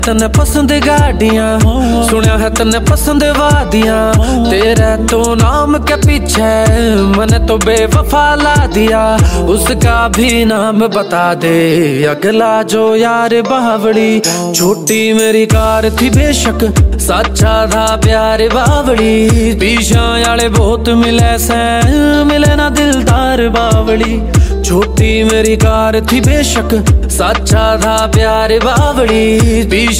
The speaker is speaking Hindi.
तन्ने पसंद गाड़ियां, सुना है तन्ने पसंद वादियां। तेरे तो नाम के पीछे मैंने तो बेवफा ला दिया। उसका भी नाम बता दे अगला जो यार बावड़ी। छोटी मेरी कार थी बेशक, सच्चा था प्यार बावड़ी। पीछा वाले बहुत मिले से, मिले ना दिलदार बावड़ी। छोटी मेरी कार थी बेशक, सच्चा था प्यार बावड़ी।